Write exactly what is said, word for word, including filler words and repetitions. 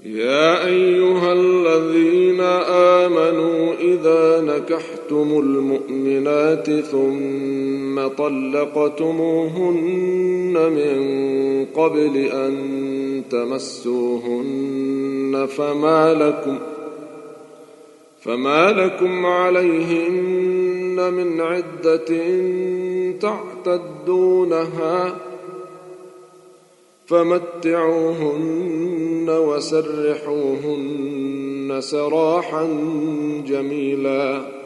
يا أيها الذين آمنوا إذا نكحتم المؤمنات ثم طلقتموهن من قبل أن تمسوهن فما لكم فما لكم عليهن من عدة تعتدونها فمتعوهن وسرحوهن سراحا جميلا